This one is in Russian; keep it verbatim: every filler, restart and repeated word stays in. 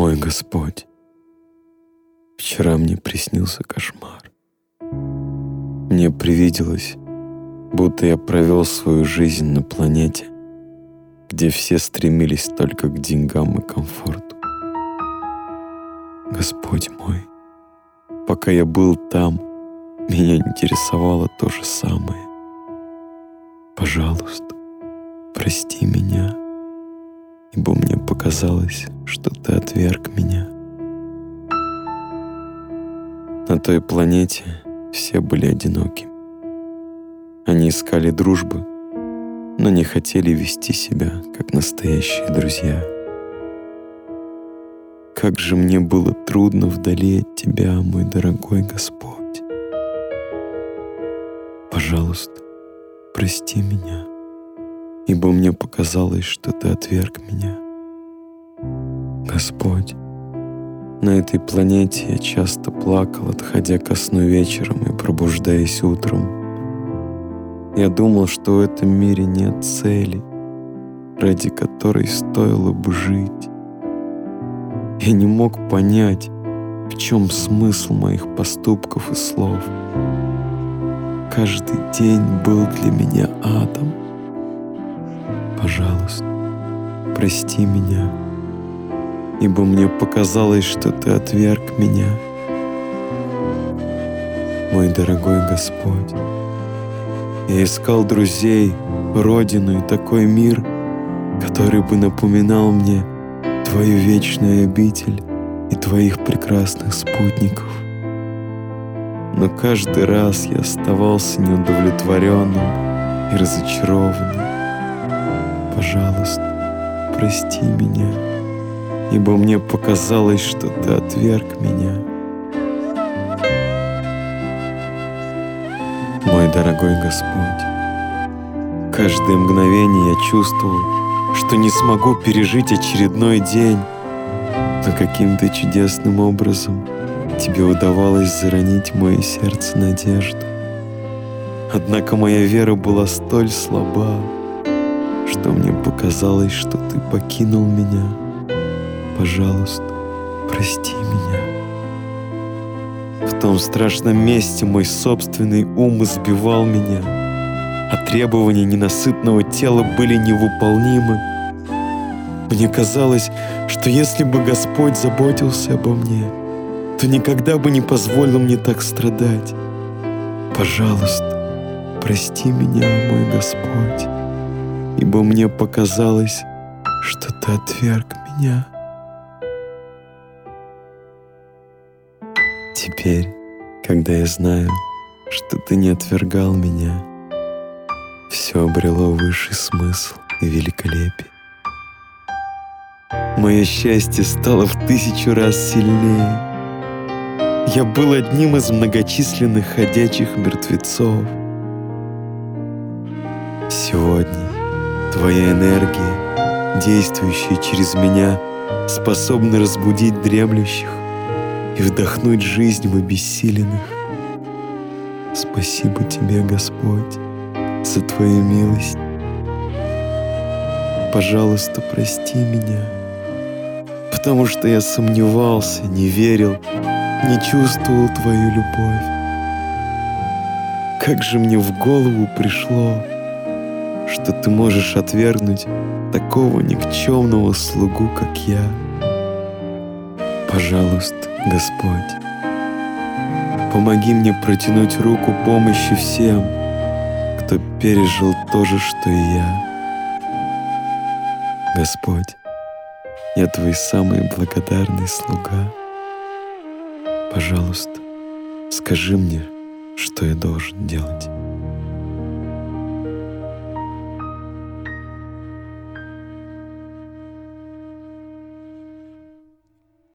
Мой Господь, вчера мне приснился кошмар. Мне привиделось, будто я провел свою жизнь на планете, где все стремились только к деньгам и комфорту. Господь мой, пока я был там, меня интересовало то же самое. Пожалуйста, прости меня, ибо мне показалось, что ты отверг меня. На той планете все были одинокими. Они искали дружбы, но не хотели вести себя, как настоящие друзья. Как же мне было трудно вдали от Тебя, мой дорогой Господь. Пожалуйста, прости меня, ибо мне показалось, что Ты отверг меня. Господь, на этой планете я часто плакал, отходя ко сну вечером и пробуждаясь утром. Я думал, что в этом мире нет цели, ради которой стоило бы жить. Я не мог понять, в чем смысл моих поступков и слов. Каждый день был для меня адом. Пожалуйста, прости меня, ибо мне показалось, что Ты отверг меня. Мой дорогой Господь, я искал друзей, родину и такой мир, который бы напоминал мне Твою вечную обитель и Твоих прекрасных спутников. Но каждый раз я оставался неудовлетворенным и разочарованным. Пожалуйста, прости меня, ибо мне показалось, что Ты отверг меня. Мой дорогой Господь, каждое мгновение я чувствовал, что не смогу пережить очередной день, но каким-то чудесным образом Тебе удавалось заронить в мое сердце надежду. Однако моя вера была столь слаба, что мне показалось, что Ты покинул меня. Пожалуйста, прости меня. В том страшном месте мой собственный ум избивал меня, а требования ненасытного тела были невыполнимы. Мне казалось, что если бы Господь заботился обо мне, то никогда бы не позволил мне так страдать. Пожалуйста, прости меня, мой Господь, ибо мне показалось, что Ты отверг меня. Теперь, когда я знаю, что Ты не отвергал меня, все обрело высший смысл и великолепие. Мое счастье стало в тысячу раз сильнее. Я был одним из многочисленных ходячих мертвецов. Сегодня Твоя энергия, действующая через меня, способна разбудить дремлющих и вдохнуть жизнь в обессиленных. Спасибо Тебе, Господь, за Твою милость. Пожалуйста, прости меня, потому что я сомневался, не верил, не чувствовал Твою любовь. Как же мне в голову пришло, что Ты можешь отвергнуть такого никчемного слугу, как я. Пожалуйста, Господь, помоги мне протянуть руку помощи всем, кто пережил то же, что и я. Господь, я Твой самый благодарный слуга. Пожалуйста, скажи мне, что я должен делать.